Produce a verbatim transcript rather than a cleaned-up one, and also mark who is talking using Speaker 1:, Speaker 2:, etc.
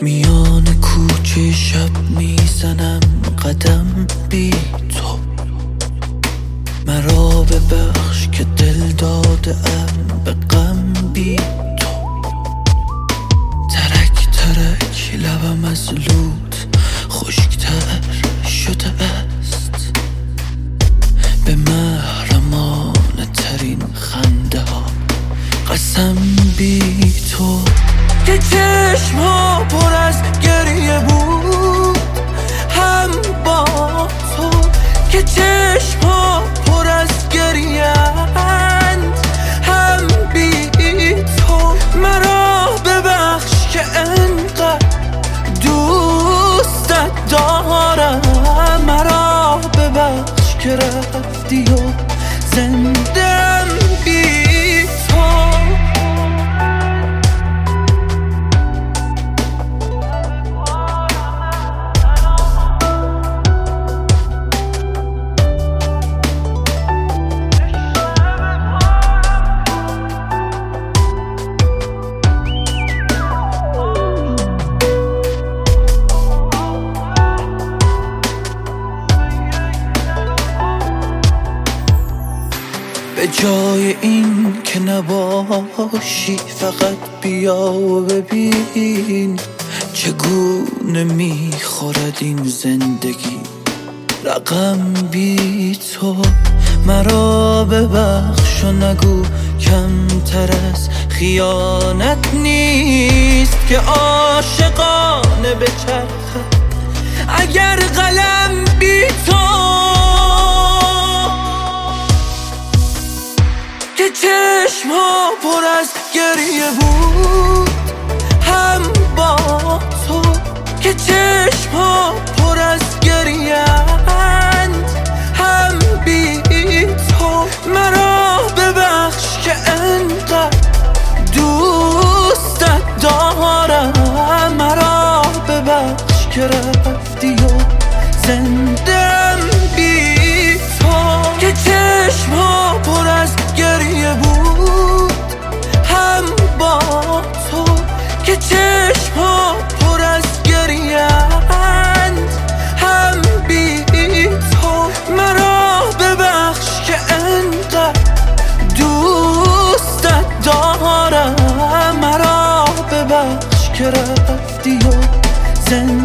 Speaker 1: میان کوچه شب میزنم قدم بی تو، مرا ببخش که دل داده ام به غم بی تو. ترک ترک لبم از لوت خشکتر شده است، به محرمانه ترین خنده ها قسم بی تو. که چشم ها پر از گریه بود هم با تو، که چشم ها پر از گریه اند هم بی تو. مرا ببخش که انقدر دوستت دارم، مرا ببخش که رفتی و زندم بی تو. به جای این که نباشی فقط بیا و ببین چگونه میخورد این زندگی رقم بی تو. مرا ببخش و نگو کمتر از خیانت نیست که عاشقانه بچرخد اگر قلم بی تو. که چشم ها پر از گریه بود هم با تو، که چشم ها پر از گریه اند هم بی تو. مرا ببخش که انقدر دوستت دارم، مرا ببخش که رفتی و زندم بی تو. که چشم ها پر از گریه بود هم با تو، که چشم ها پر از گریه اند هم بی تو. مرا ببخش که انقدر دوستت دارم، مرا ببخش که رفتی و زندگی